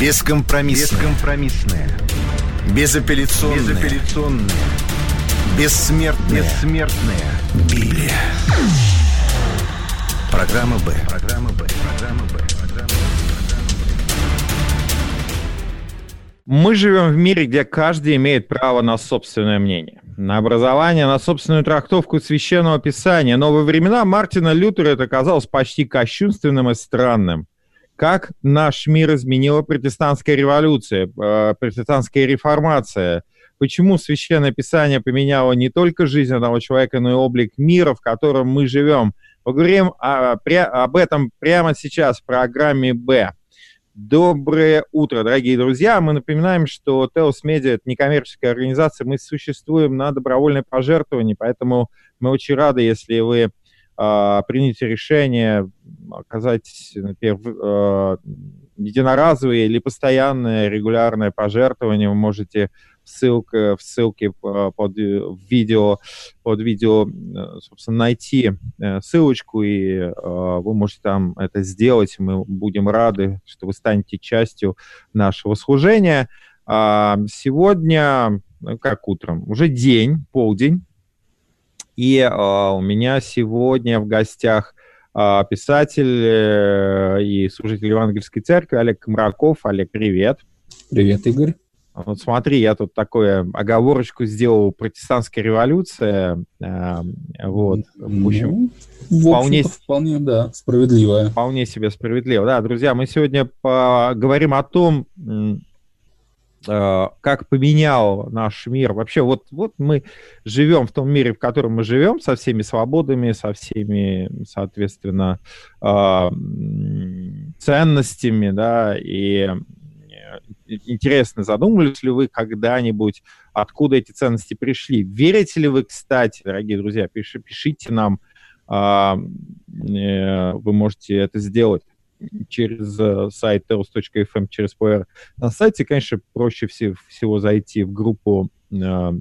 Бескомпромиссная. Безапелляционная. Бессмертная. Библия. Программа «Б». Мы живем в мире, где каждый имеет право на собственное мнение, на образование, на собственную трактовку Священного Писания. Но во времена Мартина Лютера это казалось почти кощунственным и странным. Как наш мир изменила протестантская революция, протестантская реформация? Почему Священное Писание поменяло не только жизнь одного человека, но и облик мира, в котором мы живем? Поговорим об этом прямо сейчас в программе «Б». Доброе утро, дорогие друзья. Мы напоминаем, что Теос Медиа — это некоммерческая организация. Мы существуем на добровольное пожертвование, поэтому мы очень рады, если вы примите решение оказать, например, единоразовое или постоянное регулярное пожертвование. Вы можете в ссылке под видео, собственно, найти ссылочку, и вы можете там это сделать. Мы будем рады, что вы станете частью нашего служения. Сегодня, как утром, уже полдень, и у меня сегодня в гостях писатель и служитель Евангельской церкви Олег Комраков. Олег, привет. Привет, Игорь. Вот смотри, я тут такую оговорочку сделал: протестантская революция. Вот, в общем, вполне, да, справедливая. Вполне себе справедливо. Да, друзья, мы сегодня поговорим о том, как поменял наш мир. Вообще, вот мы живем в том мире, в котором мы живем, со всеми свободами, со всеми, соответственно, ценностями, да, и интересно, задумывались ли вы когда-нибудь, откуда эти ценности пришли? Верите ли вы, кстати, дорогие друзья, пишите нам, вы можете это сделать через сайт teos.fm, через PR. На сайте, конечно, проще всего зайти в группу Teos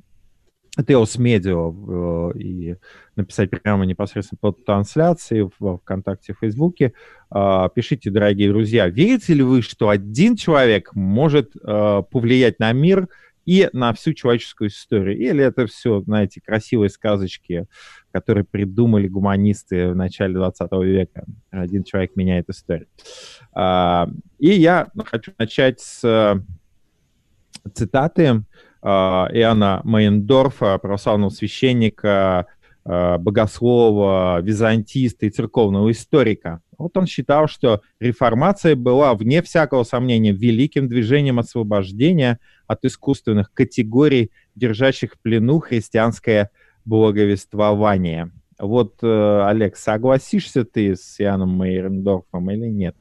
Media и написать прямо непосредственно под трансляцией в ВКонтакте, в Фейсбуке. Пишите, дорогие друзья, верите ли вы, что один человек может повлиять на мир и на всю человеческую историю? Или это все, знаете, красивые сказочки, которые придумали гуманисты в начале 20 века? Один человек меняет историю. И я хочу начать с цитаты Иоанна Мейндорфа, православного священника, богослова, византиста и церковного историка. Вот он считал, что реформация была, вне всякого сомнения, великим движением освобождения от искусственных категорий, держащих в плену христианское благовествование. Вот, Олег, согласишься ты с Иоанном Мейндорфом или нет?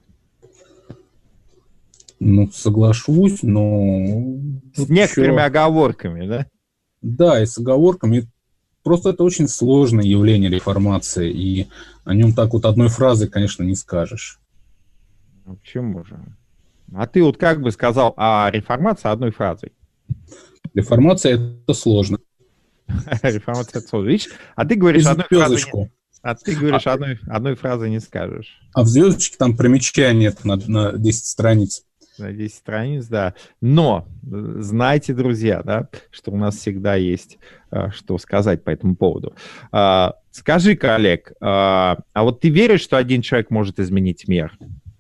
Ну, соглашусь, но... С некоторыми оговорками, да? Да, и с оговорками. Просто это очень сложное явление реформации, и о нем так вот одной фразой, конечно, не скажешь. Ну, почему же? А ты вот как бы сказал о реформации одной фразой? Реформация — это сложно. Реформация — это сложно. Видишь? А ты говоришь одной фразой... одной фразой не скажешь. А в звездочке там примечание на 10 страниц. На 10 страниц, да. Но знайте, друзья, да, что у нас всегда есть что сказать по этому поводу. Скажи-ка, Олег, а вот ты веришь, что один человек может изменить мир?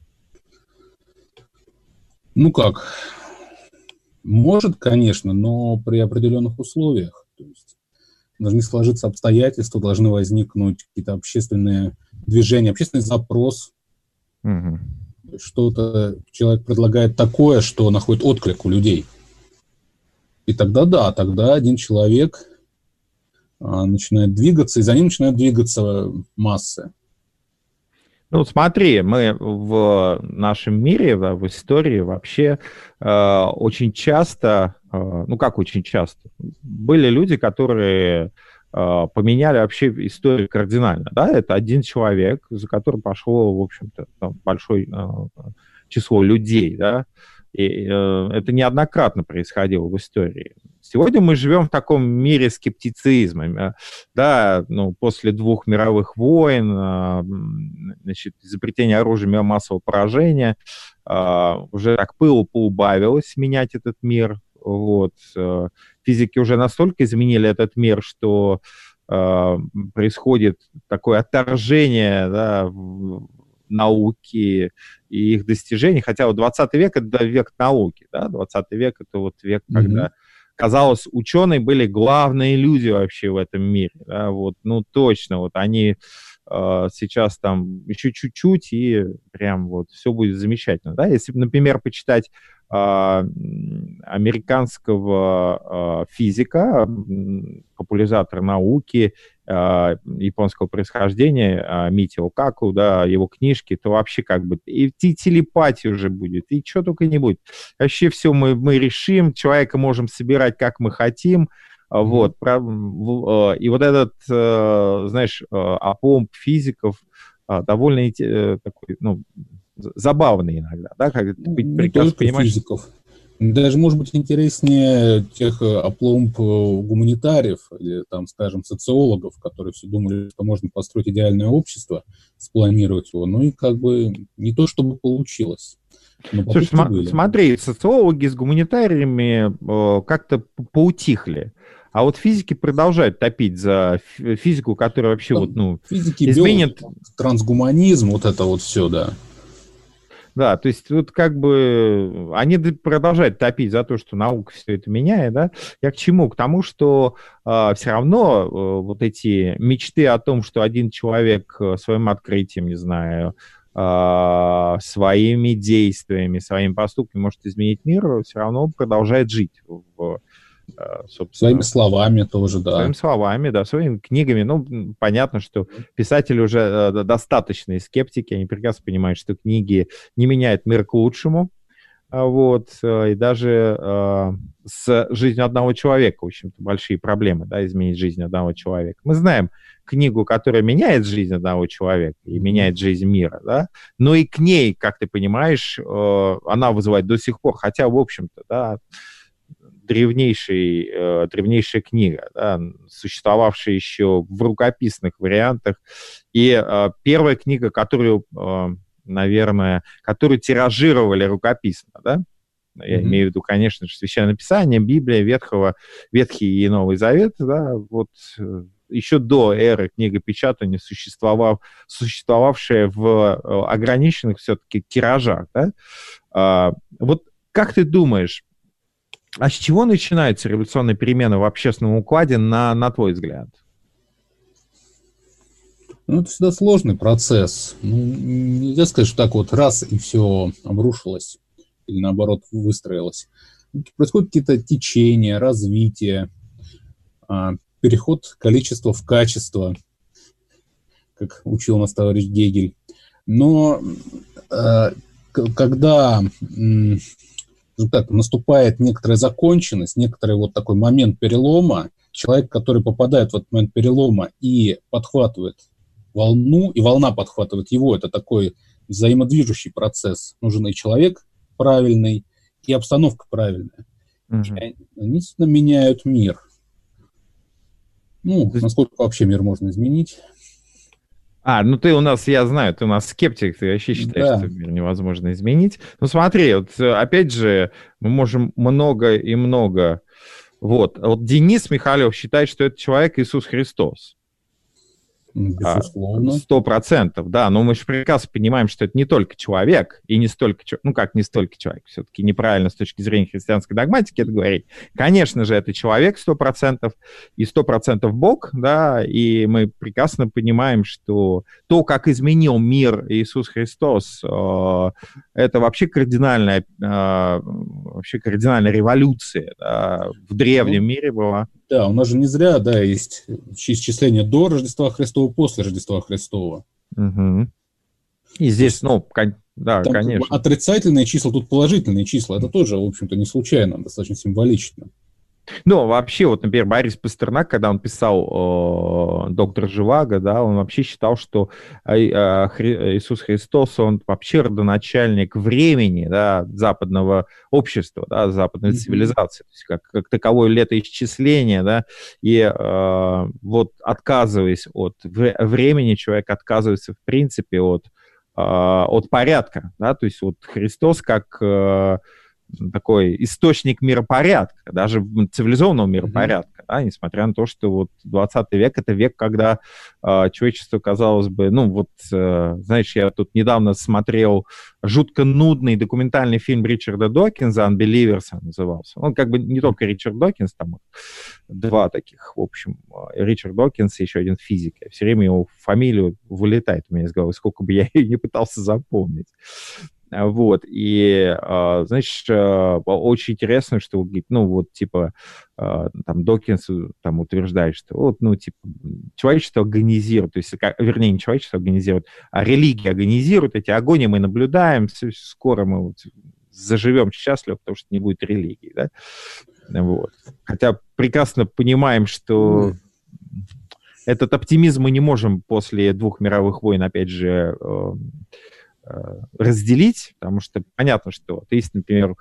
Ну как? Может, конечно, но при определенных условиях. То есть должны сложиться обстоятельства, должны возникнуть какие-то общественные движения, общественный запрос. Угу. Что-то человек предлагает такое, что находит отклик у людей. И тогда да, тогда один человек начинает двигаться, и за ним начинают двигаться массы. Ну, смотри, мы в нашем мире, в истории вообще очень часто, ну как очень часто, были люди, которые поменяли вообще историю кардинально, да, это один человек, за которым пошло, в общем-то, большое число людей, да, И это неоднократно происходило в истории. Сегодня мы живем в таком мире скептицизма. Да, ну, после 2 мировых войн, значит, изобретения оружия массового поражения, уже так пылу поубавилось менять этот мир. Вот. Физики уже настолько изменили этот мир, что происходит такое отторжение, да, науки и их достижений. Хотя вот 20 век — это век науки. Да? 20 век — это вот век, когда, казалось, ученые были главные люди вообще в этом мире. Да? Вот, ну, точно, вот они сейчас там еще чуть-чуть, и прям вот все будет замечательно. Да? Если, например, почитать американского физика, популяризатора науки японского происхождения Митио Каку, да, его книжки, то вообще как бы и телепатия уже будет, и что только не будет. Вообще все мы решим, человека можем собирать как мы хотим. Вот, и вот этот, знаешь, опломб физиков довольно такой, ну, забавный иногда, да, как ты прекрасно понимаешь. Физиков. Даже, может быть, интереснее тех опломб гуманитариев или, там, скажем, социологов, которые все думали, что можно построить идеальное общество, спланировать его, ну и как бы не то, чтобы получилось. Слушай, смотри, социологи с гуманитариями как-то поутихли. А вот физики продолжают топить за физику, которая вообще вот, ну, физики изменит... трансгуманизм, вот это вот все, да. Да, то есть вот как бы они продолжают топить за то, что наука все это меняет, да. Я к чему? К тому, что все равно вот эти мечты о том, что один человек своим открытием, не знаю, своими действиями, своими поступками может изменить мир, все равно продолжает жить своими словами тоже, да. Своими словами, да, своими книгами. Ну, понятно, что писатели уже достаточные скептики, они прекрасно понимают, что книги не меняют мир к лучшему. Вот, и даже с жизнью одного человека, в общем-то, большие проблемы, да, изменить жизнь одного человека. Мы знаем книгу, которая меняет жизнь одного человека и меняет жизнь мира, да, но и к ней, как ты понимаешь, она вызывает до сих пор, хотя, в общем-то, да, древнейшая книга, да, существовавшая еще в рукописных вариантах. И первая книга, которую, наверное, которую тиражировали рукописно, да, я имею в виду, конечно же, Священное Писание, Библия, Ветхий и Новый Завет, да, вот еще до эры книгопечатания, существовавшая в ограниченных все-таки тиражах, да. Вот как ты думаешь, а с чего начинаются революционные перемены в общественном укладе, на твой взгляд? Ну, это всегда сложный процесс. Ну, нельзя сказать, что так вот раз и все обрушилось или, наоборот, выстроилось. Происходят какие-то течения, развитие, переход количества в качество, как учил нас товарищ Гегель. Но когда... так, наступает некоторая законченность, некоторый вот такой момент перелома, человек, который попадает в этот момент перелома и подхватывает волну, и волна подхватывает его, это такой взаимодвижущий процесс. Нужен и человек правильный, и обстановка правильная. И они меняют мир. Ну, насколько вообще мир можно изменить? Ну ты у нас, я знаю, ты у нас скептик, ты вообще считаешь, да, что мир невозможно изменить. Ну смотри, вот опять же, мы можем много и много. Вот Денис Михайлов считает, что это человек Иисус Христос. Безусловно. 100%, да, но мы же прекрасно понимаем, что это не только человек, и не столько, ну как не столько человек, все-таки неправильно с точки зрения христианской догматики это говорить. Конечно же, это человек 100%, и 100% Бог, да, и мы прекрасно понимаем, что то, как изменил мир Иисус Христос, это вообще кардинальная революция, да, в древнем мире была. Да, у нас же не зря, да, есть исчисление до Рождества Христова, после Рождества Христова. Угу. И здесь, да, там конечно. Отрицательные числа, тут положительные числа. Это тоже, в общем-то, не случайно, достаточно символично. Ну, вообще, вот, например, Борис Пастернак, когда он писал «Доктор Живаго», да, он вообще считал, что Иисус Христос, он вообще родоначальник времени, да, западного общества, да, западной цивилизации, то есть как таковое летоисчисление, да, и вот отказываясь от времени, человек отказывается, в принципе, от порядка, да, то есть вот Христос как такой источник миропорядка, даже цивилизованного миропорядка, да, несмотря на то, что вот 20 век — это век, когда человечество, казалось бы, ну вот, знаешь, я тут недавно смотрел жутко нудный документальный фильм Ричарда Докинза «Unbelievers» назывался. Он как бы не только Ричард Докинз, там два таких, в общем, Ричард Докинз и еще один физик. Все время его фамилию вылетает у меня из головы, сколько бы я ее не пытался запомнить. Вот, и, знаешь, очень интересно, что, ну, вот, типа, там, Докинс там утверждает, что, вот, ну, типа, человечество агонизирует, то есть, вернее, не человечество агонизирует, а религия агонизирует, эти агонии мы наблюдаем, скоро мы вот заживем счастливо, потому что не будет религии, да, вот. Хотя прекрасно понимаем, что этот оптимизм мы не можем после 2 мировых войн, опять же, разделить, потому что понятно, что атеисты, например,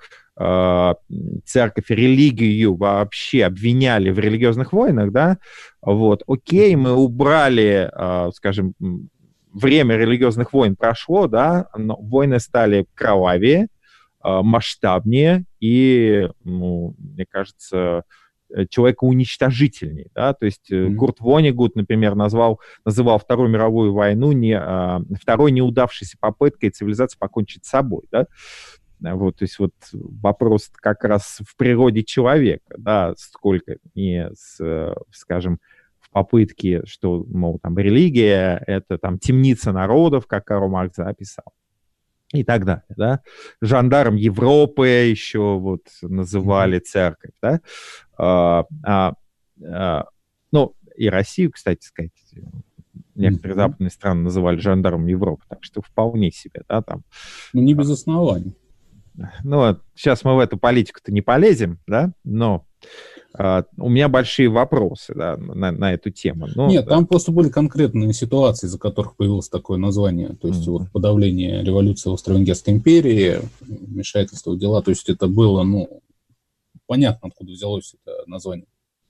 церковь и религию вообще обвиняли в религиозных войнах, да, вот, окей, мы убрали, скажем, время религиозных войн прошло, да, но войны стали кровавее, масштабнее и, ну, мне кажется, человекоуничтожительней, да, то есть Курт Воннегут, например, называл Вторую мировую войну второй неудавшейся попыткой цивилизации покончить с собой, да, вот, то есть вот вопрос как раз в природе человека, да, сколько не, скажем, в попытке, что, мол, там, религия — это там темница народов, как Карл Маркс описал. И так далее, да. Жандарм Европы еще вот называли церковь, да. Ну, и Россию, кстати сказать, некоторые западные страны называли жандармом Европы, так что вполне себе, да, там. Ну, не без оснований. Ну, вот, сейчас мы в эту политику-то не полезем, да, но у меня большие вопросы, да, на эту тему. Ну, нет, там просто были конкретные ситуации, из-за которых появилось такое название. То есть вот подавление революции в Австро-Венгерской империи, вмешательство в дела. То есть это было, ну, понятно, откуда взялось это название.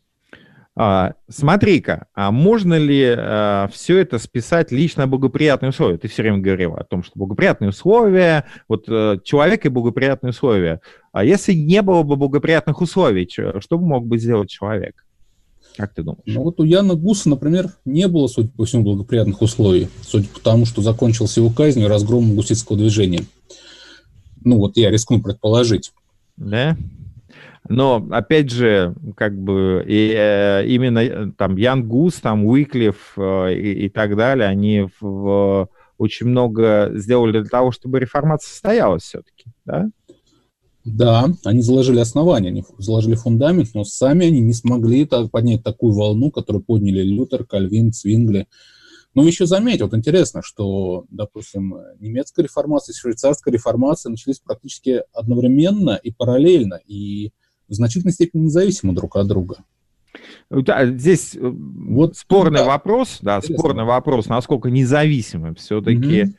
Смотри-ка, а можно ли все это списать лично на благоприятные условия? Ты все время говорил о том, что благоприятные условия, вот человек и благоприятные условия. А если не было бы благоприятных условий, что бы мог бы сделать человек? Как ты думаешь? Ну вот у Яна Гуса, например, не было, судя по всему, благоприятных условий, судя по тому, что закончился его казнью и разгромом гуситского движения. Ну вот я рискну предположить. Да? Но, опять же, как бы именно там Ян Гус, там Уиклиф и так далее, они очень много сделали для того, чтобы реформация состоялась все-таки, да? Да, они заложили основания, они заложили фундамент, но сами они не смогли поднять такую волну, которую подняли Лютер, Кальвин, Цвингли. Но еще заметь, вот интересно, что, допустим, немецкая реформация и швейцарская реформация начались практически одновременно и параллельно, и в значительной степени независимо друг от друга. Да, здесь вот спорный вопрос, да, спорный вопрос, насколько независимым все-таки.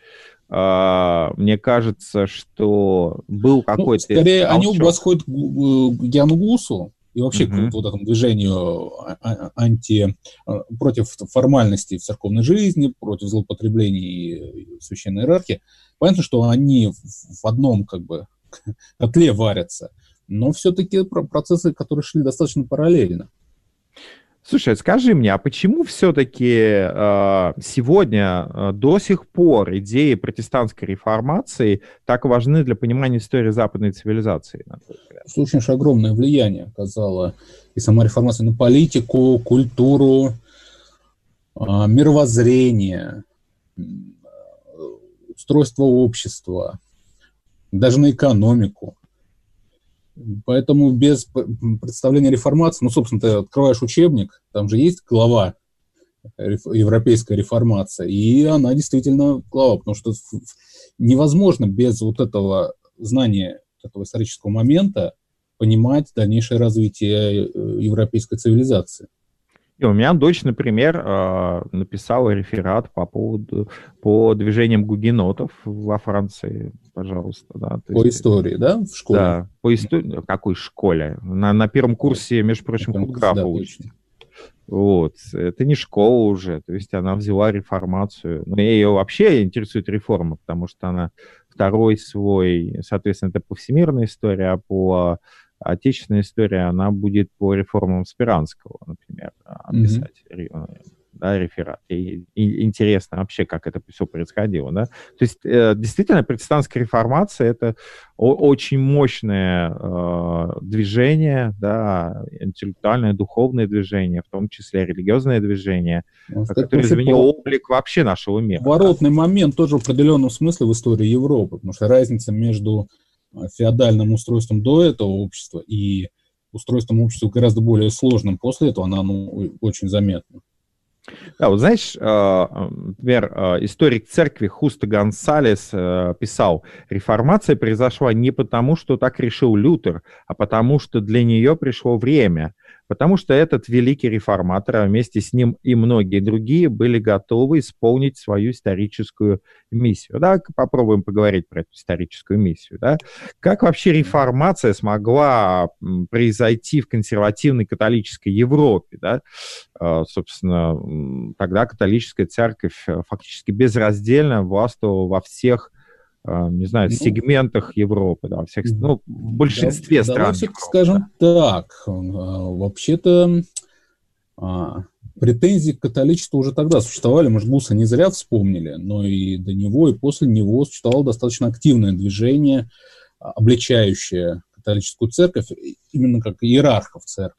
Мне кажется, что был какой-то... Скорее, они восходят к Яну Гусу и вообще к вот этому движению против формальностей в церковной жизни, против злоупотреблений священной иерархии. Понятно, что они в одном как бы котле варятся, но все-таки процессы, которые шли достаточно параллельно. Слушай, скажи мне, а почему все-таки сегодня до сих пор идеи протестантской реформации так важны для понимания истории западной цивилизации? Очень уж огромное влияние оказала и сама реформация на политику, культуру, мировоззрение, устройство общества, даже на экономику. Поэтому без представления реформации, ну, собственно, ты открываешь учебник, там же есть глава «Европейская реформация», и она действительно глава, потому что невозможно без вот этого знания, этого исторического момента понимать дальнейшее развитие европейской цивилизации. И у меня дочь, например, написала реферат по движениям гугенотов во Франции, пожалуйста. Да, по истории, да, в школе? Да, по истории. Какой школе? На первом курсе, между прочим, худграфа да, учится. Вот. Это не школа уже. То есть она взяла реформацию. Но ее вообще интересует реформа, потому что она второй свой, соответственно, это повсемирная история, а по отечественная история, она будет по реформам Спиранского, например, писать, да, реферат. И интересно вообще, как это все происходило, да. То есть, действительно, протестантская реформация — это очень мощное движение, да, интеллектуальное, духовное движение, в том числе религиозное движение, которое изменило облик вообще нашего мира. Поворотный момент тоже в определенном смысле в истории Европы, потому что разница между феодальным устройством до этого общества и устройством общества гораздо более сложным после этого, она очень заметна. Да, вот знаешь, например, историк церкви Хусто Гонсалес писал: реформация произошла не потому, что так решил Лютер, а потому, что для нее пришло время. Потому что этот великий реформатор, а вместе с ним и многие другие, были готовы исполнить свою историческую миссию. Давай попробуем поговорить про эту историческую миссию. Да? Как вообще реформация смогла произойти в консервативной католической Европе? Да? Собственно, тогда католическая церковь фактически безраздельно властвовала во всех, не знаю, сегментах Европы, да, всех, в большинстве стран. Давай все-таки скажем так, вообще-то претензии к католичеству уже тогда существовали, может, Гуса не зря вспомнили, но и до него, и после него существовало достаточно активное движение, обличающее католическую церковь, именно как иерархов церкви.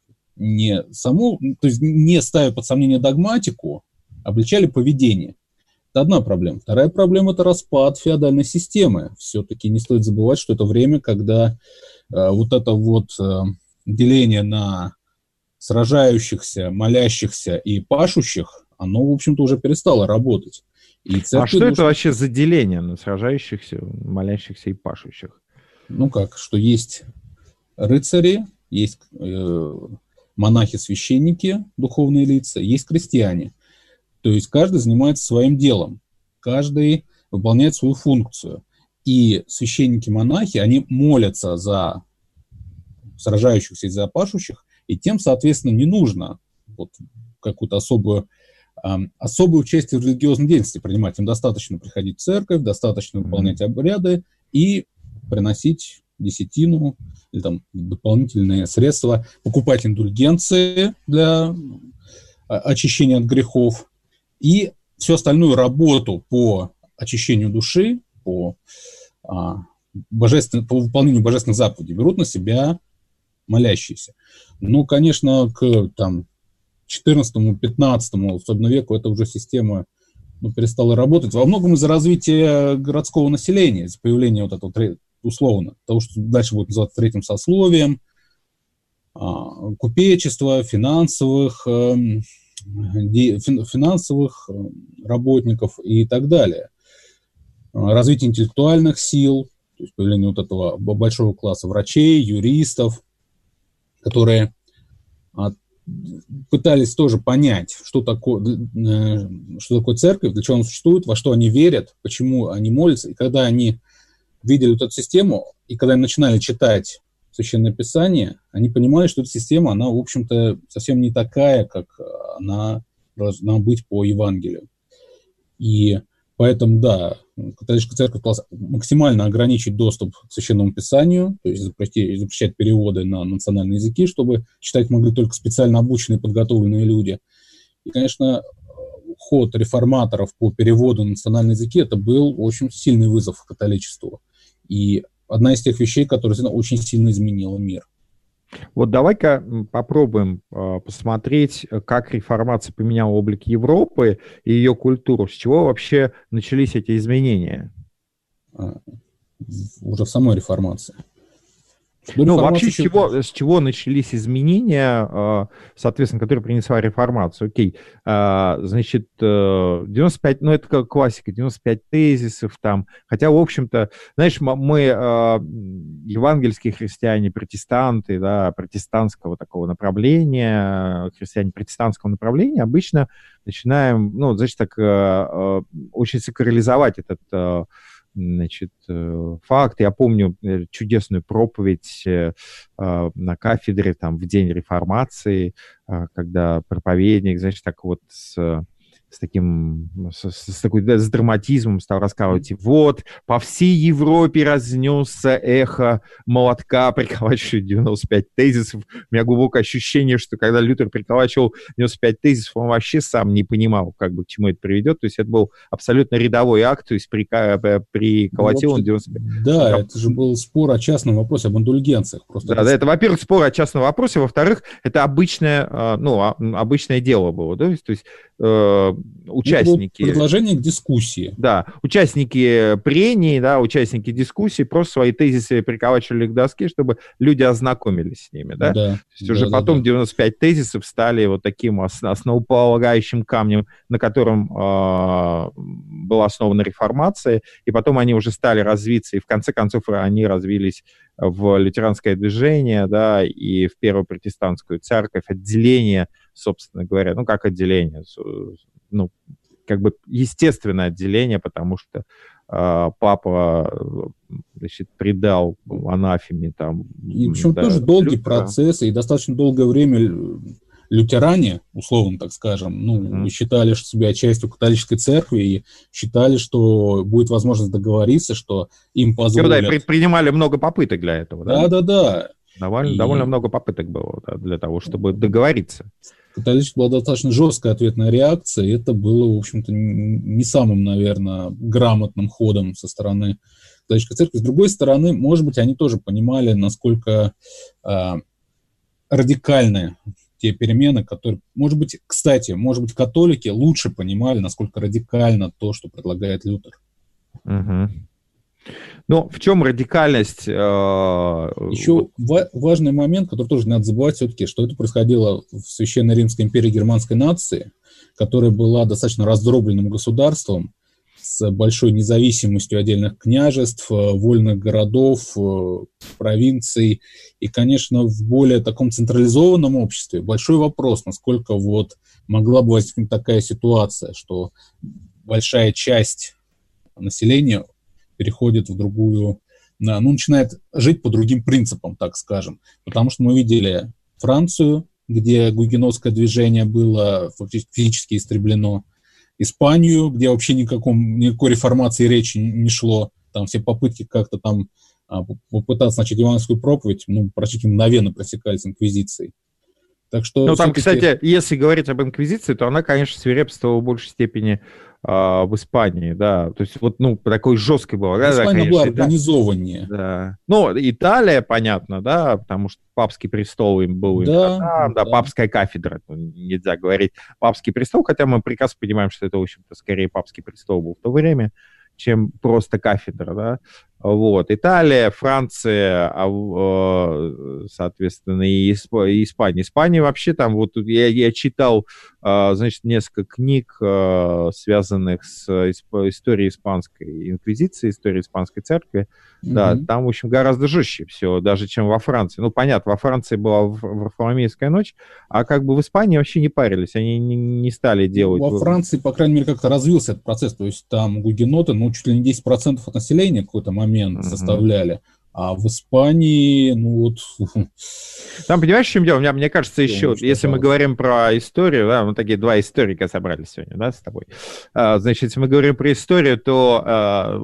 То есть не ставя под сомнение догматику, обличали поведение. Это одна проблема. Вторая проблема – это распад феодальной системы. Все-таки не стоит забывать, что это время, когда вот это вот деление на сражающихся, молящихся и пашущих, оно, в общем-то, уже перестало работать. И а что это вообще за деление на сражающихся, молящихся и пашущих? Что есть рыцари, есть монахи-священники, духовные лица, есть крестьяне. То есть каждый занимается своим делом, каждый выполняет свою функцию. И священники-монахи, они молятся за сражающихся и за пашущих, и тем, соответственно, не нужно какую-то особое участие в религиозной деятельности принимать. Им достаточно приходить в церковь, достаточно выполнять обряды и приносить десятину или там дополнительные средства, покупать индульгенции для очищения от грехов. И всю остальную работу по очищению души, по выполнению божественных заповедей берут на себя молящиеся. Конечно, к 14-15, особенно веку, эта уже система перестала работать. Во многом из-за развития городского населения, из-за появления вот этого, условно, того, что дальше будет называться третьим сословием, купечества, финансовых работников и так далее. Развитие интеллектуальных сил, то есть появление вот этого большого класса врачей, юристов, которые пытались тоже понять, что такое церковь, для чего она существует, во что они верят, почему они молятся. И когда они видели вот эту систему, и когда они начинали читать Священное Писание, они понимали, что эта система, она, в общем-то, совсем не такая, как она должна быть по Евангелию. И поэтому, да, католическая церковь пыталась максимально ограничить доступ к Священному Писанию, то есть запрещать переводы на национальные языки, чтобы читать могли только специально обученные, подготовленные люди. И, конечно, ход реформаторов по переводу на национальные языки, это был очень сильный вызов католичеству. И одна из тех вещей, которая очень сильно изменила мир. Вот давай-ка попробуем посмотреть, как реформация поменяла облик Европы и ее культуру. С чего вообще начались эти изменения? Уже в самой реформации. Ну, вообще, с чего начались изменения, соответственно, которые принесла реформация? Окей, значит, 95, ну, это как классика, 95 тезисов там, хотя, в общем-то, знаешь, мы, евангельские христиане, протестанты, да, протестантского такого направления, христиане протестантского направления, обычно начинаем, ну, значит, так, очень сакрализовать этот, значит, факт. Я помню чудесную проповедь на кафедре там, в день реформации, когда проповедник, значит, так вот с драматизмом стал рассказывать, вот, по всей Европе разнесся эхо молотка, приколачивающего 95 тезисов. У меня глубокое ощущение, что когда Лютер приколачивал 95 тезисов, он вообще сам не понимал, как бы, к чему это приведет. То есть это был абсолютно рядовой акт, то есть приколотил он 95. Да, это же был спор о частном вопросе, об индульгенциях. Просто да, это, во-первых, спор о частном вопросе, во-вторых, это обычное дело было, да? То есть участники... Это предложение к дискуссии. Да, участники прений, да, участники дискуссии просто свои тезисы приколачивали к доске, чтобы люди ознакомились с ними, да? Да, то есть уже потом 95 тезисов стали вот таким основополагающим камнем, на котором была основана реформация, и потом они уже стали развиться, и в конце концов они развились в лютеранское движение, да, и в первую протестантскую церковь, отделение, собственно говоря, ну, как отделение, ну, как бы естественное отделение, потому что папа, значит, предал анафеме там... И причем тоже долгий процесс, и достаточно долгое время лютеране, условно так скажем, считали себя частью католической церкви и считали, что будет возможность договориться, что им позволят... Да, и предпринимали много попыток для этого. Да. Довольно много попыток было, да, для того, чтобы договориться. Католичество была достаточно жесткая ответная реакция, и это было, в общем-то, не самым, наверное, грамотным ходом со стороны католической церкви. С другой стороны, может быть, они тоже понимали, насколько радикальны те перемены, которые... Может быть, католики лучше понимали, насколько радикально то, что предлагает Лютер. Угу. Но в чем радикальность? Еще важный момент, который тоже надо забывать все-таки, что это происходило в Священной Римской империи германской нации, которая была достаточно раздробленным государством, с большой независимостью отдельных княжеств, вольных городов, провинций. И, конечно, в более таком централизованном обществе большой вопрос, насколько вот могла бы возникнуть такая ситуация, что большая часть населения переходит в другую, начинает жить по другим принципам, так скажем. Потому что мы видели Францию, где гугенотское движение было физически истреблено, Испанию, где вообще никакой реформации речи не шло. Там все попытки как-то там попытаться начать евангельскую проповедь, практически мгновенно пресекались инквизицией. Так что там, кстати, если говорить об инквизиции, то она, конечно, свирепствовала в большей степени в Испании, да, то есть вот, такой жесткой была. Испания была организованнее. Да. Италия, понятно, да, потому что папский престол им был, да, папская кафедра, нельзя говорить папский престол, хотя мы прекрасно понимаем, что это, в общем-то, скорее папский престол был в то время, чем просто кафедра, да. Вот. Италия, Франция, соответственно, и Испания. Испания вообще там, вот я читал, значит, несколько книг, связанных с историей испанской инквизиции, историей испанской церкви. Да, там, в общем, гораздо жестче все, даже чем во Франции. Понятно, во Франции была Варфоломеевская ночь, а как бы в Испании вообще не парились, они не стали делать... Во Франции, по крайней мере, как-то развился этот процесс, то есть там гугеноты, чуть ли не 10% от населения в какой-то момент составляли, а в Испании, Там, понимаешь, в чем дело? Мне кажется, еще, если мы говорим про историю, да, мы такие два историка собрались сегодня, да, с тобой. Значит, если мы говорим про историю, то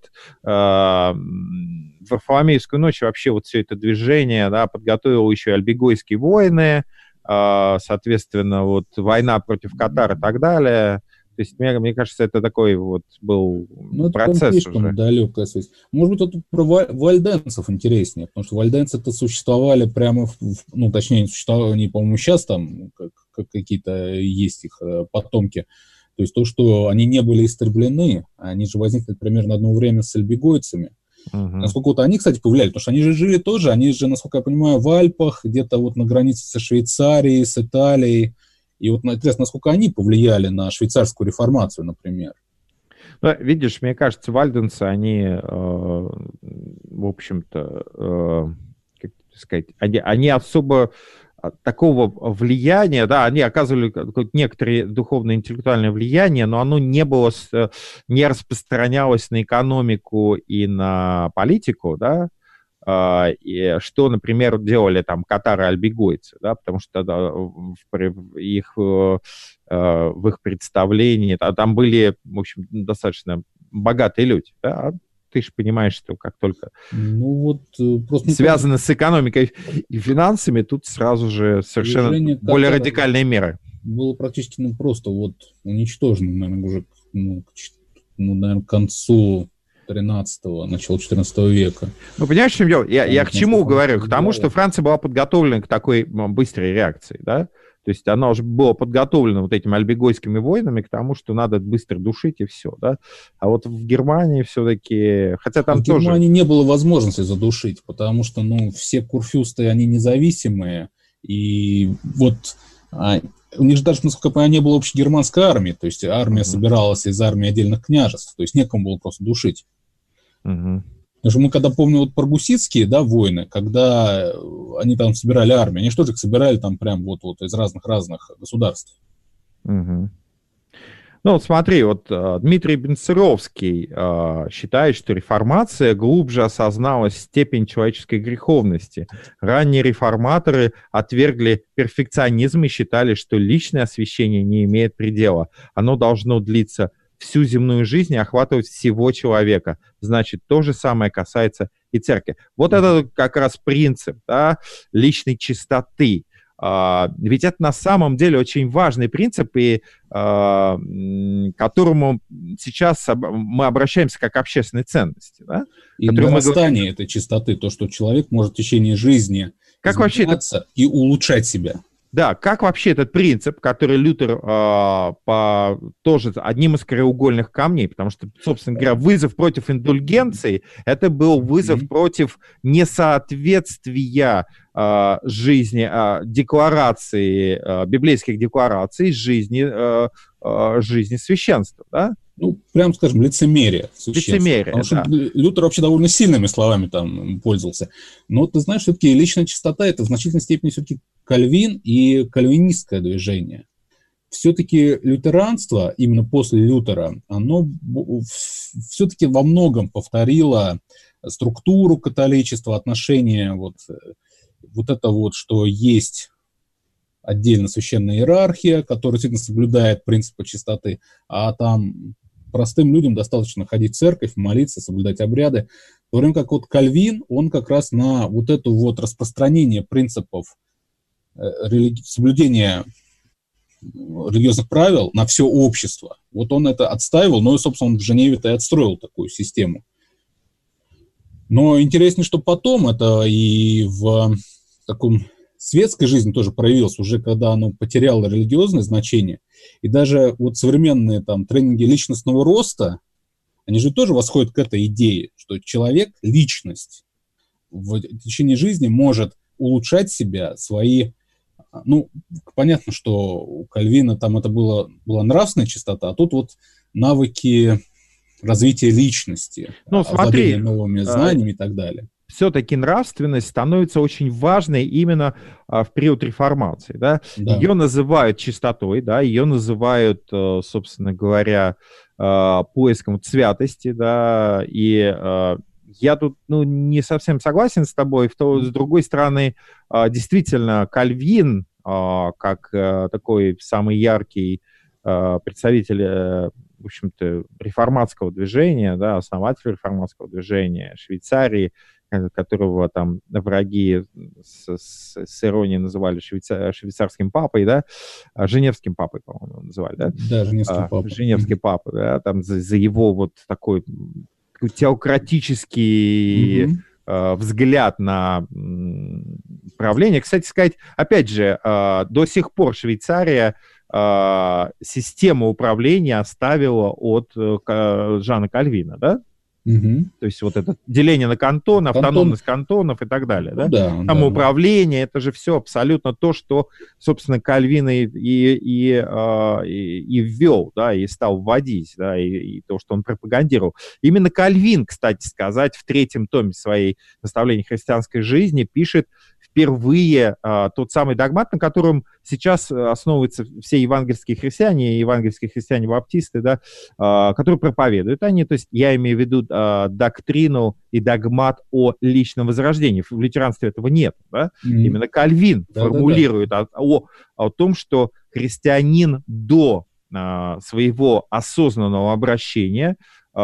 в Варфоломеевскую ночь вообще вот все это движение, да, подготовил еще и альбегойские войны, соответственно, вот война против катар и так далее. То есть, мне кажется, это такой вот был процесс уже. Далекая связь. Может быть, это про вальденцев интереснее, потому что вальденцы-то существовали прямо, точнее, существовали, по-моему, сейчас там, как какие-то есть их потомки. То есть то, что они не были истреблены, они же возникли примерно одно время с альбегойцами. Насколько вот они, кстати, повлияли, потому что они же жили тоже, они же, насколько я понимаю, в Альпах, где-то вот на границе со Швейцарией, с Италией. И вот интересно, насколько они повлияли на швейцарскую реформацию, например. Ну, видишь, мне кажется, вальденцы, они, в общем-то, как сказать, они особо такого влияния, да, они оказывали некоторые духовно-интеллектуальное влияние, но оно не распространялось на экономику и на политику, да, и что, например, делали там катары-альбегойцы, да, потому что в их представлении там были, в общем, достаточно богатые люди, да. Ты же понимаешь, что как только просто связано с экономикой и финансами, тут сразу же совершенно более радикальные меры. Было практически просто уничтожено, наверное, уже наверное, к концу 13-го, начало 14 века. Ну, понимаешь, в чем дело? Я к чему говорю? К тому, что Франция была подготовлена к такой быстрой реакции, да? То есть она уже была подготовлена вот этими альбегойскими войнами к тому, что надо быстро душить и все, да? А вот в Германии все-таки... Хотя там тоже... В Германии не было возможности задушить, потому что, все курфюрсты, они независимые, и у них же даже, насколько я понимаю, не было общегерманской армии, то есть армия собиралась из армии отдельных княжеств, то есть некому было просто душить. Потому что мы когда помним про гуситские, да, войны, когда они там собирали армию, они что же их собирали там прям из разных государств. Ну, смотри, Дмитрий Бенцеровский считает, что реформация глубже осознала степень человеческой греховности. Ранние реформаторы отвергли перфекционизм и считали, что личное освящение не имеет предела. Оно должно длиться всю земную жизнь и охватывать всего человека. Значит, то же самое касается и церкви. Вот это как раз принцип, да, личной чистоты. Ведь это на самом деле очень важный принцип, и к которому сейчас мы обращаемся как к общественной ценности. Да? И нарастание этой чистоты, то, что человек может в течение жизни изменяться и улучшать себя. Да, как вообще этот принцип, который Лютер тоже одним из краеугольных камней, потому что, собственно говоря, вызов против индульгенции, это был вызов против несоответствия жизни, декларации, библейских деклараций жизни священства, да? Прям скажем, лицемерие. Лицемерие, потому что Лютер вообще довольно сильными словами там пользовался. Но ты знаешь, все-таки личная чистота — это в значительной степени все-таки Кальвин и кальвинистское движение. Все-таки лютеранство, именно после Лютера, оно все-таки во многом повторило структуру католичества, отношение вот это что есть отдельно священная иерархия, которая действительно соблюдает принципы чистоты, а там простым людям достаточно ходить в церковь, молиться, соблюдать обряды. В то время как Кальвин, он как раз на это распространение принципов соблюдения религиозных правил на все общество. Он это отстаивал, но, собственно, он в Женеве-то и отстроил такую систему. Но интереснее, что потом это и в таком светской жизни тоже проявилось, уже когда оно потеряло религиозное значение. И даже современные тренинги личностного роста, они же тоже восходят к этой идее, что человек, личность, в течение жизни может улучшать себя, свои... понятно, что у Кальвина это была нравственная чистота, а тут навыки развития личности, овладения новыми знаниями и так далее. Все-таки нравственность становится очень важной именно в период реформации. Да? Да. Ее называют чистотой, да? Ее называют, собственно говоря, поиском святости. Да? И я тут не совсем согласен с тобой. С другой стороны, действительно, Кальвин, как такой самый яркий представитель, в общем-то, реформатского движения, да, основатель реформатского движения Швейцарии, которого там враги с иронией называли швейцарским папой, да, Женевским папой, по-моему, называли, да? Да, Женевский папа. Женевский папа, да, там за его такой теократический взгляд на правление. Кстати сказать, опять же, до сих пор Швейцария систему управления оставила от Жана Кальвина, да? То есть вот это деление на кантоны, автономность кантонов и так далее. Ну, да? Самоуправление, это же все абсолютно то, что, собственно, Кальвин и ввел, да, и стал вводить, да, и то, что он пропагандировал. Именно Кальвин, кстати сказать, в 3-м томе своей «Наставления христианской жизни» пишет впервые тот самый догмат, на котором сейчас основываются все евангельские христиане баптисты, да, которые проповедуют они, то есть я имею в виду доктрину и догмат о личном возрождении. В лютеранстве этого нет, да? Именно Кальвин формулирует о том, что христианин до своего осознанного обращения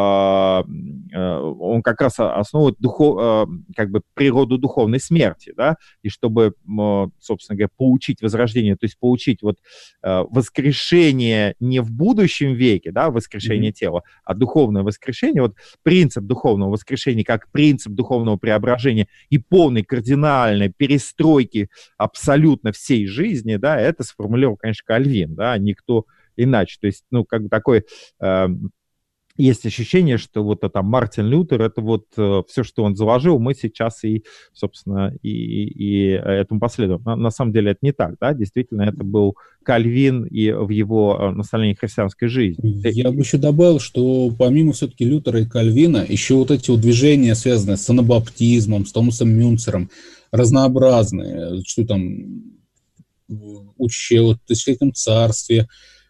он как раз основывает природу духовной смерти, да, и чтобы, собственно говоря, получить возрождение, то есть получить вот воскрешение не в будущем веке, да, воскрешение тела, а духовное воскрешение, вот принцип духовного воскрешения как принцип духовного преображения и полной кардинальной перестройки абсолютно всей жизни, да, это сформулировал, конечно, Кальвин, да, никто иначе, то есть, ну, как бы такой... Есть ощущение, что вот это Мартин Лютер, это вот все, что он заложил, мы сейчас и, собственно, и этому последуем. На самом деле это не так, да, действительно, это был Кальвин и в его наставлении христианской жизни. Я бы еще добавил, что помимо все-таки Лютера и Кальвина, еще вот эти вот движения, связанные с анабаптизмом, с Томасом Мюнцером, разнообразные, что там, учащие о тысячелетнем царстве,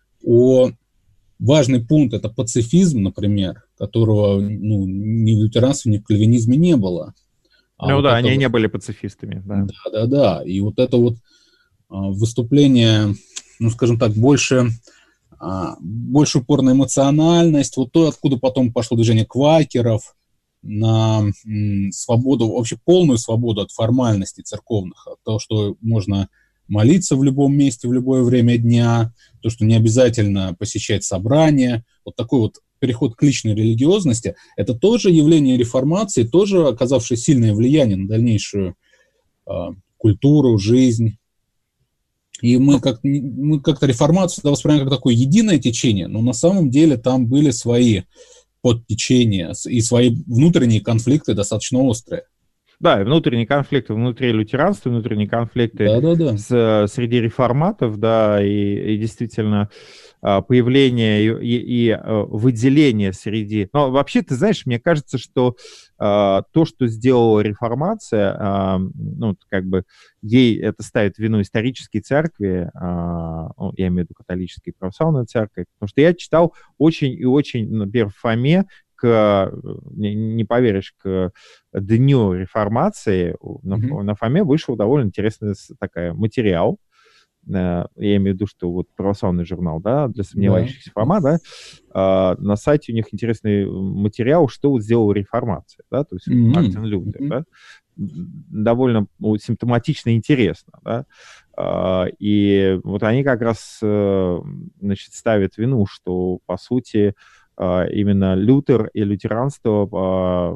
важный пункт – это пацифизм, например, которого ни в лютеранстве, ни в кальвинизме не было. Они не были пацифистами. Да. И вот это вот выступление, скажем так, больше упор на эмоциональность, вот то, откуда потом пошло движение квакеров, на свободу, вообще полную свободу от формальностей церковных, от того, что можно молиться в любом месте, в любое время дня, то, что не обязательно посещать собрания. Вот такой вот переход к личной религиозности, это тоже явление реформации, тоже оказавшее сильное влияние на дальнейшую культуру, жизнь. И мы как-то реформацию воспринимаем как такое единое течение, но на самом деле там были свои подтечения и свои внутренние конфликты достаточно острые. Да, и внутренние конфликты внутри лютеранства, внутренние конфликты среди реформатов, да, и действительно появление и выделение среди... Но вообще, ты знаешь, мне кажется, что то, что сделала реформация, ей это ставит вину исторические церкви, я имею в виду католические и православные церкви, потому что я читал очень и очень, например, в Фоме, не поверишь, к дню реформации на Фоме вышел довольно интересный материал. Я имею в виду, что вот православный журнал, да, для сомневающихся Фома, да, на сайте у них интересный материал, что вот сделала реформация, да, то есть Мартин Лютер, да, довольно симптоматично и интересно, да, и вот они как раз, ставят вину, что, по сути, именно Лютер и лютеранство,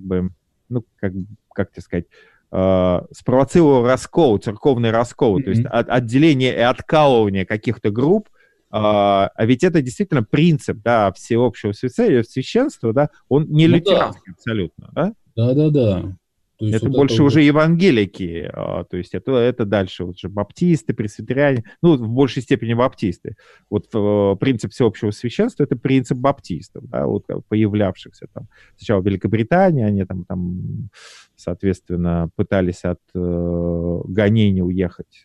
как тебе сказать, спровоцировало раскол, церковный раскол, то есть отделение и откалывание каких-то групп, а ведь это действительно принцип, да, всеобщего священства, да, он не лютеранский абсолютно, да? Да. Это больше уже евангелики, то есть это дальше вот же баптисты, пресвитериане, в большей степени баптисты. Вот принцип всеобщего священства — это принцип баптистов, да, вот появлявшихся там. Сначала в Великобритании, они там, соответственно, пытались от гонений уехать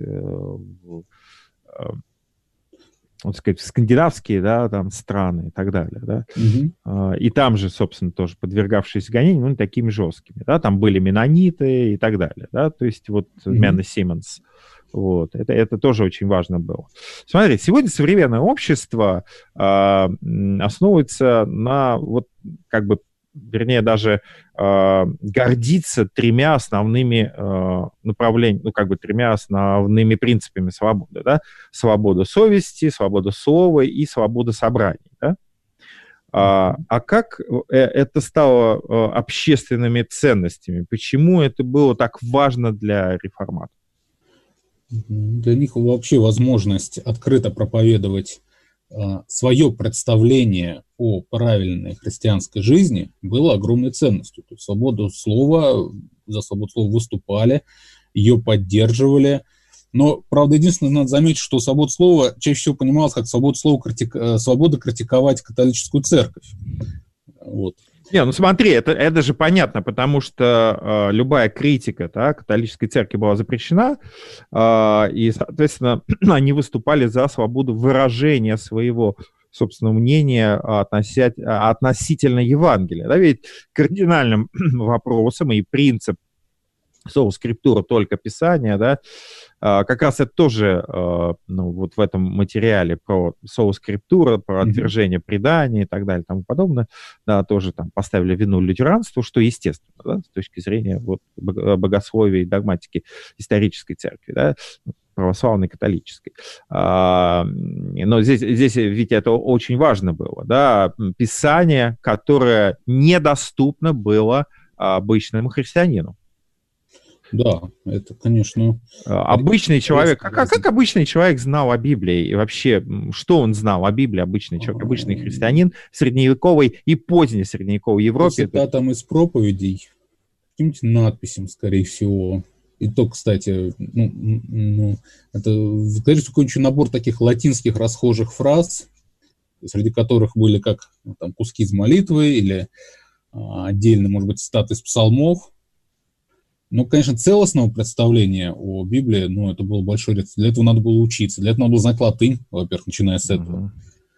в скандинавские, да, там, страны и так далее, да, и там же, собственно, тоже подвергавшиеся гонениям, такими жесткими, да, там были менониты и так далее, да, то есть вот Менне Симмонс, вот, это тоже очень важно было. Смотри, сегодня современное общество основывается на, вернее, даже гордится 3 основными направлениями, тремя основными принципами свободы, да? Свобода совести, свобода слова и свобода собраний, да? А как это стало общественными ценностями? Почему это было так важно для реформаторов? Для них вообще возможность открыто проповедовать свое представление о правильной христианской жизни было огромной ценностью. То есть свободу слова, за свободу слова выступали, ее поддерживали. Но, правда, единственное, надо заметить, что свобода слова чаще всего понималась как свобода слова, свобода критиковать католическую церковь. Вот. Не, ну смотри, это же понятно, потому что любая критика, да, католической церкви была запрещена, и, соответственно, они выступали за свободу выражения своего собственного мнения относительно Евангелия. Да, ведь кардинальным вопросом и принцип сола скриптура только Писание, да, как раз это тоже вот в этом материале про сола скриптура, про отвержение предания и так далее, и тому подобное, да, тоже там поставили вину лютеранству, что естественно, да, с точки зрения вот богословия и догматики исторической церкви, да, православной, католической. Но здесь ведь это очень важно было, да, Писание, которое недоступно было обычному христианину. Да, это, конечно... Обычный человек... Как обычный человек знал о Библии? И вообще, что он знал о Библии, обычный человек, обычный христианин в средневековой и поздней средневековой Европе? Цитатам из проповедей, каким-нибудь надписям, скорее всего. И то, кстати, это, конечно, какой-нибудь набор таких латинских расхожих фраз, среди которых были как там, куски из молитвы или отдельно, может быть, цитаты из псалмов. Ну, конечно, целостного представления о Библии, это было большое редкость. Для этого надо было учиться, для этого надо было знать латынь, во-первых, начиная с этого.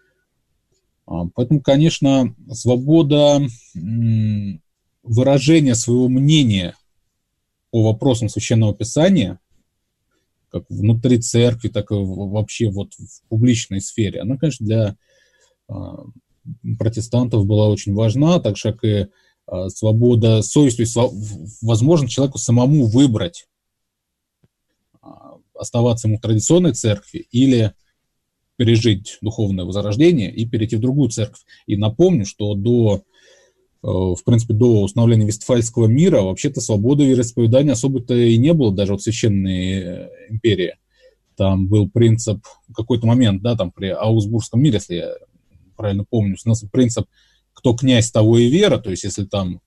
Поэтому, конечно, свобода выражения своего мнения по вопросам Священного Писания, как внутри церкви, так и вообще вот в публичной сфере, она, конечно, для протестантов была очень важна, так же, как и свобода совести, возможно человеку самому выбрать, оставаться ему в традиционной церкви или пережить духовное возрождение и перейти в другую церковь. И напомню, что в принципе, до установления Вестфальского мира вообще-то свободы вероисповедания особо-то и не было даже в Священной империи. Там был принцип, в какой-то момент, да, там при Аусбургском мире, если я правильно помню, установился принцип «кто князь, того и вера», то есть если там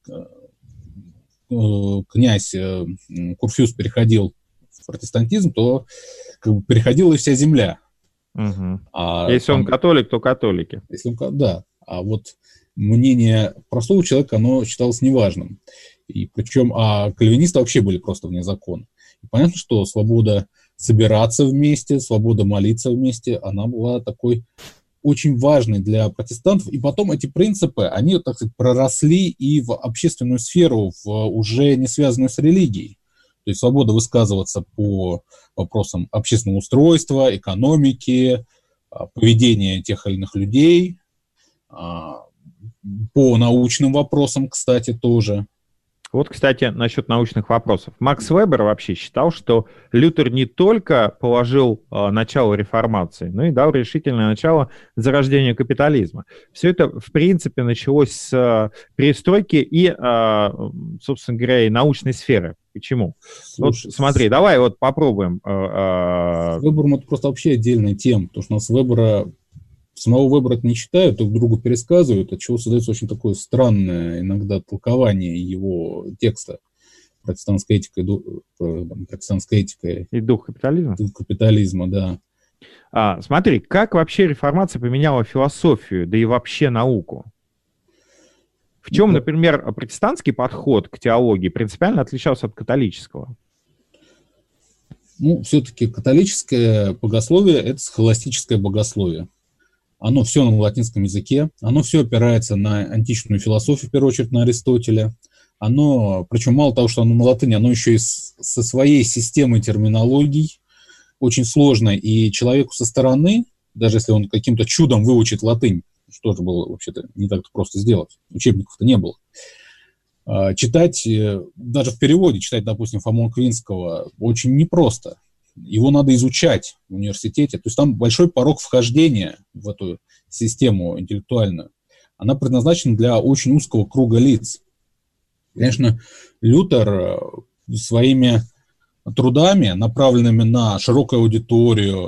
князь Курфюрст переходил в протестантизм, то как бы переходила и вся земля. Угу. Если он католик, то католики. Если он, да, а вот мнение простого человека, оно считалось неважным. И причем, кальвинисты вообще были просто вне закона. И понятно, что свобода собираться вместе, свобода молиться вместе, она была такой очень важной для протестантов. И потом эти принципы, они, так сказать, проросли и в общественную сферу, уже не связанную с религией. То есть свобода высказываться по вопросам общественного устройства, экономики, поведения тех или иных людей, по научным вопросам, кстати, тоже. Вот, кстати, насчет научных вопросов. Макс Вебер вообще считал, что Лютер не только положил начало реформации, но и дал решительное начало зарождению капитализма. Все это, в принципе, началось с перестройки и, собственно говоря, и научной сферы. Почему? Слушай, вот смотри, давай вот попробуем. С Вебером это просто вообще отдельная тема, потому что у нас Вебера... Самого Вебера не читают, друг другу пересказывают, от чего создается очень такое странное иногда толкование его текста «Протестантская этика и дух капитализма». Дух капитализма, да. Смотри, как вообще реформация поменяла философию, да и вообще науку? В чем, например, протестантский подход к теологии принципиально отличался от католического? Все-таки католическое богословие – это схоластическое богословие. Оно все на латинском языке, оно все опирается на античную философию, в первую очередь на Аристотеля. Оно, причем мало того, что оно на латыни, оно еще и со своей системой терминологий, очень сложной. И человеку со стороны, даже если он каким-то чудом выучит латынь, что же было вообще-то не так-то просто сделать, учебников-то не было, читать, даже в переводе читать, допустим, Фому Аквинского очень непросто. Его надо изучать в университете. То есть там большой порог вхождения в эту систему интеллектуальную. Она предназначена для очень узкого круга лиц. Конечно, Лютер своими трудами, направленными на широкую аудиторию,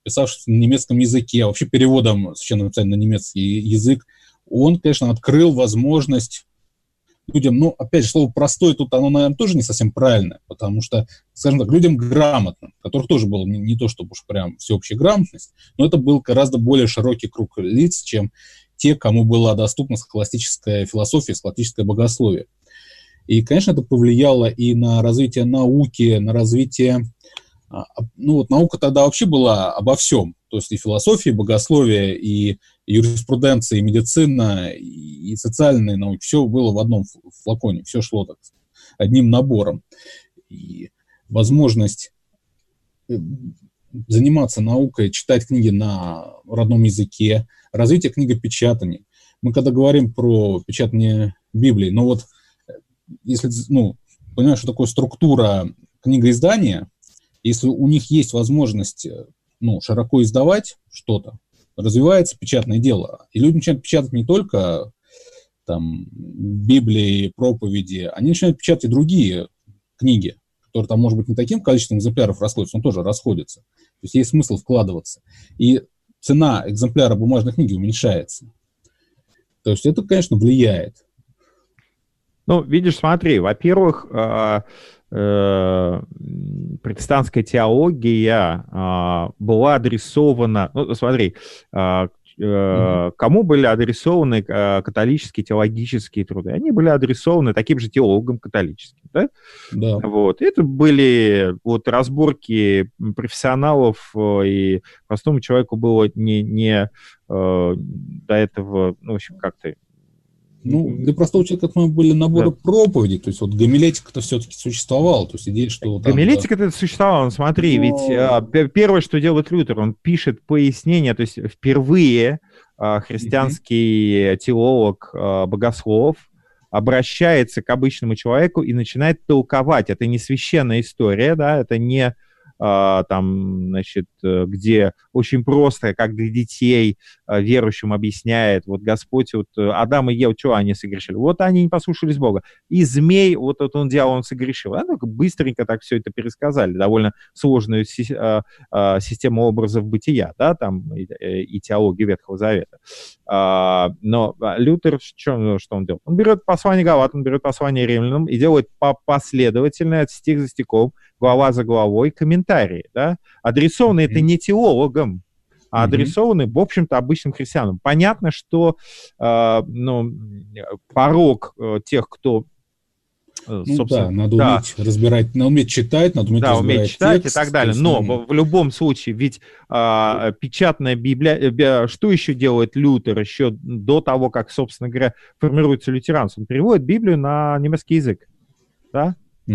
писавший на немецком языке, вообще переводом священного писания на немецкий язык, он, конечно, открыл возможность людям, ну, опять же, слово «простой» тут, оно, наверное, тоже не совсем правильное, потому что, скажем так, людям грамотным, которых тоже было не то, чтобы уж прям всеобщая грамотность, но это был гораздо более широкий круг лиц, чем те, кому была доступна схоластическая философия, схоластическое богословие. И, конечно, это повлияло и на развитие науки, на развитие... Ну, вот наука тогда вообще была обо всем. То есть и философия, и богословие, и юриспруденция, и медицина, и социальные науки. Все было в одном флаконе, все шло так, одним набором. И возможность заниматься наукой, читать книги на родном языке, развитие книгопечатания. Мы когда говорим про печатание Библии, но вот если, ну, понимаешь, что такое структура книгоиздания, если у них есть возможность, ну, широко издавать что-то, развивается печатное дело. И люди начинают печатать не только там Библии, проповеди, они начинают печатать и другие книги, которые там, может быть, не таким количеством экземпляров расходятся, но тоже расходятся. То есть есть смысл вкладываться. И цена экземпляра бумажной книги уменьшается. То есть это, конечно, влияет. Ну, видишь, смотри, во-первых, протестантская теология была адресована, ну, смотри, кому были адресованы католические теологические труды? Они были адресованы таким же теологам католическим, да? Да. Вот. Это были вот разборки профессионалов, и простому человеку было не до этого, ну, в общем, как-то... Ну, для простого человека это были наборы проповедей, то есть вот гомилетика-то все-таки существовала, то есть идея, что... Гомилетика-то существовала, смотри, ведь первое, что делает Лютер, он пишет пояснение, то есть впервые христианский теолог, богослов обращается к обычному человеку и начинает толковать. Это не священная история, да, это не... там, значит, где очень просто, как для детей, верующим объясняет, вот Господь, вот Адам и Ева, что они согрешили? Вот они не послушались Бога. И змей, вот он дьявол, он согрешил. А ну, быстренько так все это пересказали, довольно сложную систему образов бытия, да, там, и теологию Ветхого Завета. Но Лютер, что он делает? Он берет послание Галатам, он берет послание Римлянам и делает последовательно, стих за стихом, глава за главой, комментарии, да, адресованы это не теологам, а адресованы, в общем-то, обычным христианам. Понятно, что порог тех, кто... собственно, да, надо уметь разбирать, надо уметь читать, надо уметь разбирать уметь читать текст, и так далее. Но в любом случае, ведь печатная Библия, что еще делает Лютер еще до того, как, собственно говоря, формируется лютеранство? Он переводит Библию на немецкий язык, да?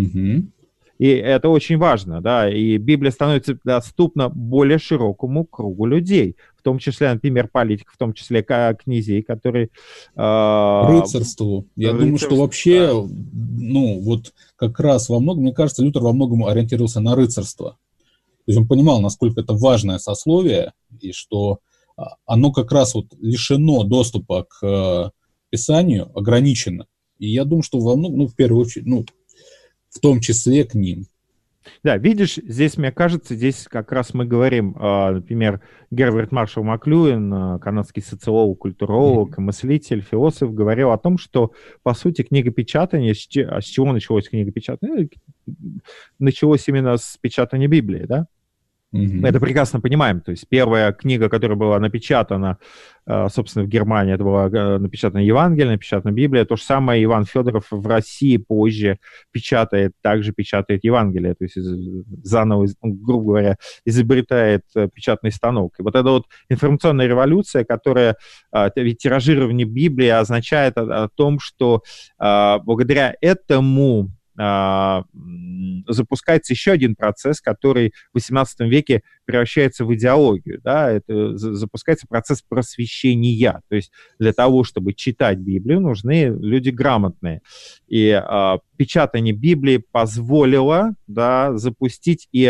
И это очень важно, да, и Библия становится доступна более широкому кругу людей, в том числе, например, политиков, в том числе князей, которые... Рыцарству. Я думаю, что вообще, ну, вот как раз во многом, мне кажется, Лютер во многом ориентировался на рыцарство. То есть он понимал, насколько это важное сословие, и что оно как раз вот лишено доступа к Писанию, ограничено. И я думаю, что во многом, ну, в первую очередь, ну, в том числе к ним. Да, видишь, здесь, мне кажется, здесь как раз мы говорим, например, Герберт Маршалл Маклюэн, канадский социолог, культуролог, мыслитель, философ, говорил о том, что, по сути, книгопечатание, с чего началось книгопечатание? Началось именно с печатания Библии, да? Мы это прекрасно понимаем. То есть первая книга, которая была напечатана, собственно, в Германии, это была напечатана Евангелие, напечатана Библия. То же самое Иван Федоров в России позже также печатает Евангелие. То есть заново, грубо говоря, изобретает печатный станок. И вот эта вот информационная революция, которая, ведь тиражирование Библии означает о том, что благодаря этому запускается еще один процесс, который в XVIII веке превращается в идеологию. Да? Это запускается процесс просвещения. То есть для того, чтобы читать Библию, нужны люди грамотные. И печатание Библии позволило, да, запустить и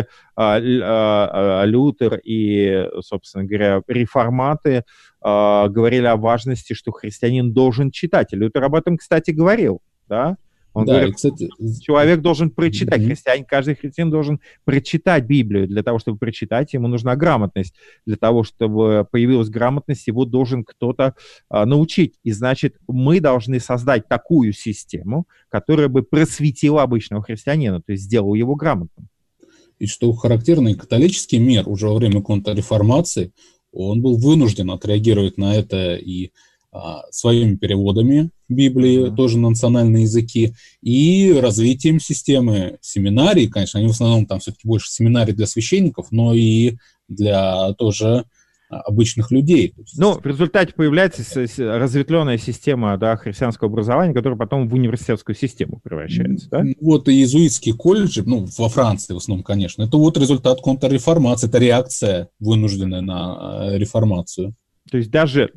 Лютер, и, собственно говоря, реформаты говорили о важности, что христианин должен читать. И Лютер об этом, кстати, говорил. Да? Он Да, говорит, и, кстати, человек должен прочитать, Мгм. каждый христианин должен прочитать Библию. Для того, чтобы прочитать, ему нужна грамотность. Для того, чтобы появилась грамотность, его должен кто-то научить. И значит, мы должны создать такую систему, которая бы просветила обычного христианина, то есть сделала его грамотным. И что характерно, и католический мир уже во время контрреформации, он был вынужден отреагировать на это и своими переводами Библии, тоже на национальные языки, и развитием системы семинарий, конечно, они в основном там все-таки больше семинарий для священников, но и для тоже обычных людей. Ну, в результате появляется разветвленная система, да, христианского образования, которая потом в университетскую систему превращается, да? Вот и иезуитские колледжи, ну, во Франции в основном, конечно, это вот результат контрреформации, это реакция вынужденная на реформацию. То есть даже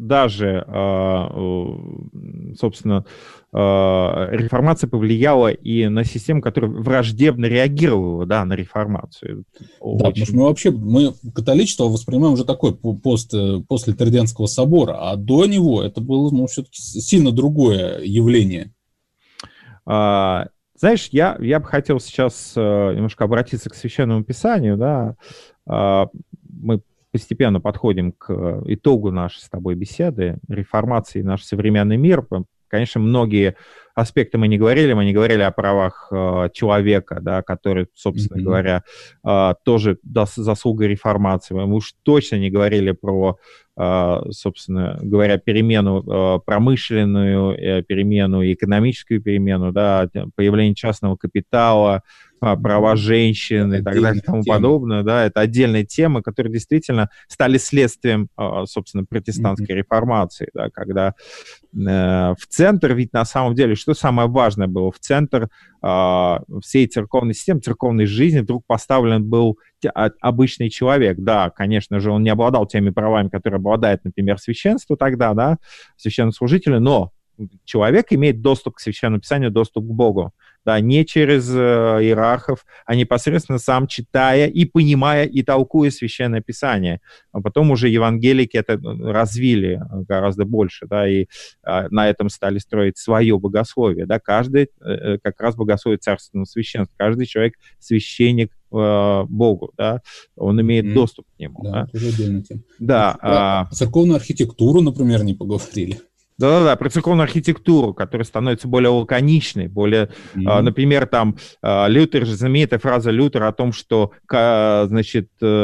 собственно, реформация повлияла и на систему, которая враждебно реагировала, да, на реформацию. Да, потому что мы католичество воспринимаем уже такой после Тридентского собора, а до него это было, ну, все-таки сильно другое явление. Знаешь, я бы хотел сейчас немножко обратиться к Священному Писанию, да. Мы постепенно подходим к итогу нашей с тобой беседы, реформации, наш современный мир. Конечно, многие аспекты мы не говорили о правах человека, да, который, собственно говоря, тоже заслуга реформации. Мы уж точно не говорили про, собственно говоря, перемену промышленную, перемену экономическую перемену, да, появление частного капитала, права женщин и так далее и тому подобное, да, это отдельные темы, которые действительно стали следствием, собственно, протестантской реформации, да, когда в центр, ведь на самом деле, что самое важное было, в центр всей церковной системы, церковной жизни вдруг поставлен был обычный человек. Да, конечно же, он не обладал теми правами, которые обладает, например, священство тогда, да, священнослужители, но человек имеет доступ к Священному Писанию, доступ к Богу. Да, не через иерархов, а непосредственно сам читая и понимая и толкуя Священное Писание. А потом уже евангелики это развили гораздо больше, да, и на этом стали строить свое богословие. Да. Каждый как раз богословит царственного священства. Каждый человек священник Богу, да, он имеет доступ к нему. Да, это уже отдельная тема. Да. Про церковную архитектуру, например, не поговорили. Да-да-да, про церковную архитектуру, которая становится более лаконичной, более, например, там, Лютер, знаменитая фраза Лютера о том, что, значит,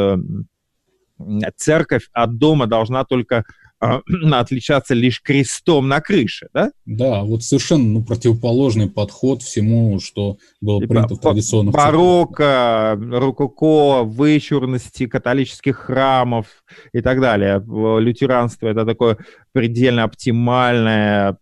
церковь от дома должна только отличаться лишь крестом на крыше, да? Да, вот совершенно противоположный подход всему, что было принято в традиционных барокко, рококо, вычурности католических храмов и так далее. Лютеранство — это такое предельно оптимальное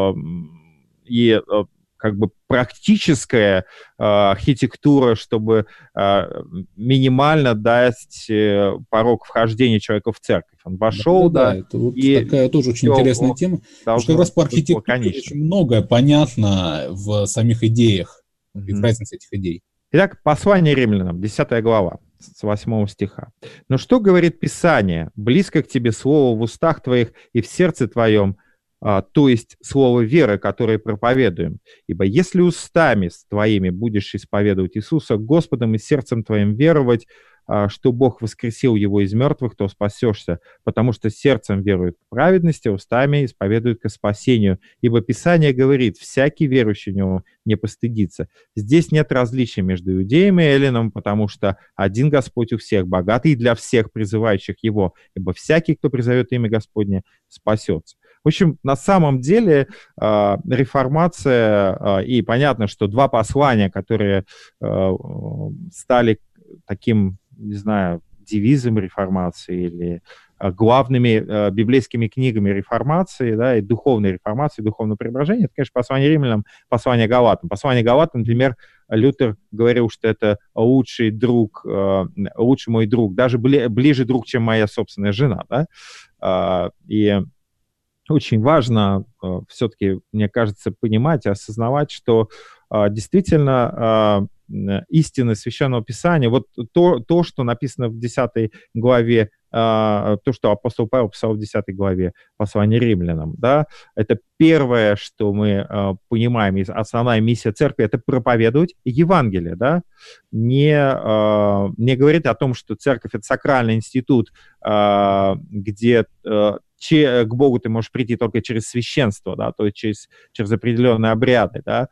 и как бы практическая архитектура, чтобы минимально дать порог вхождения человека в церковь. Он вошел, да. Это вот такая тоже очень интересная тема. Потому что как раз по архитектуре очень многое понятно в самих идеях и в разнице этих идей. Итак, послание римлянам, 10 глава, с 8 стиха. «Но что говорит Писание? Близко к тебе слово в устах твоих и в сердце твоем, то есть слово веры, которое проповедуем. Ибо если устами твоими будешь исповедовать Иисуса Господом и сердцем твоим веровать, что Бог воскресил его из мертвых, то спасешься, потому что сердцем верует к праведности, устами исповедует к спасению. Ибо Писание говорит, всякий верующий в него не постыдится. Здесь нет различия между иудеями и эллинами, потому что один Господь у всех, богатый для всех призывающих его, ибо всякий, кто призовет имя Господне, спасется». В общем, на самом деле реформация, и понятно, что два послания, которые стали таким, не знаю, девизом реформации или главными библейскими книгами реформации, да, и духовной реформации, духовного преображения, это, конечно, послание римлянам, послание галатам. Послание галатам, например, Лютер говорил, что это лучший мой друг, даже ближе друг, чем моя собственная жена, да, и очень важно все-таки, мне кажется, понимать и осознавать, что действительно истины Священного Писания, вот то, что написано в 10 главе то, что апостол Павел писал в 10 главе послания римлянам, да, это первое, что мы понимаем, основная миссия церкви — это проповедовать Евангелие, да, не говорить о том, что церковь — это сакральный институт, где к Богу ты можешь прийти только через священство, да, то есть через определенные обряды, да,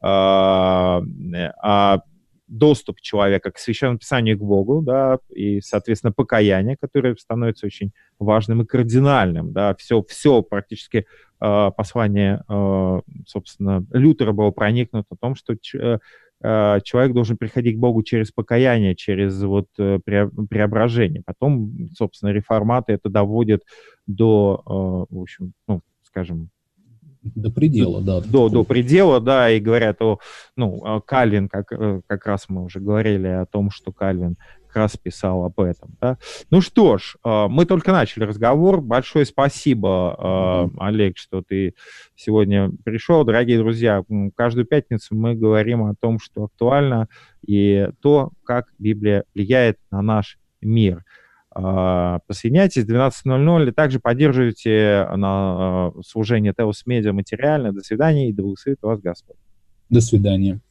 доступ человека к Священному Писанию и к Богу, да, и, соответственно, покаяние, которое становится очень важным и кардинальным, да, все практически послание, собственно, Лютера было проникнуто в том, что человек должен приходить к Богу через покаяние, через вот преображение. Потом, собственно, реформаты это доводят до, в общем, ну, скажем, до предела, да. До предела, да, и говорят Кальвин, как раз мы уже говорили о том, что Кальвин как раз писал об этом, да. Ну что ж, мы только начали разговор. Большое спасибо, Олег, что ты сегодня пришел. Дорогие друзья, каждую пятницу мы говорим о том, что актуально, и то, как Библия влияет на наш мир. Присоединяйтесь в 12:00 и также поддерживайте на служение Теос Медиа материально. До свидания и да благословит вас Господь. До свидания.